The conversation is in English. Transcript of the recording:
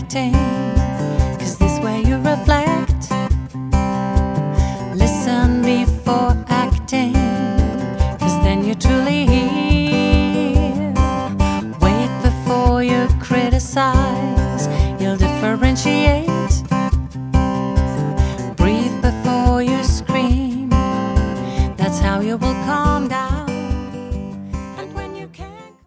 connecting, 'cause this way you reflect. Listen before acting, 'cause then you truly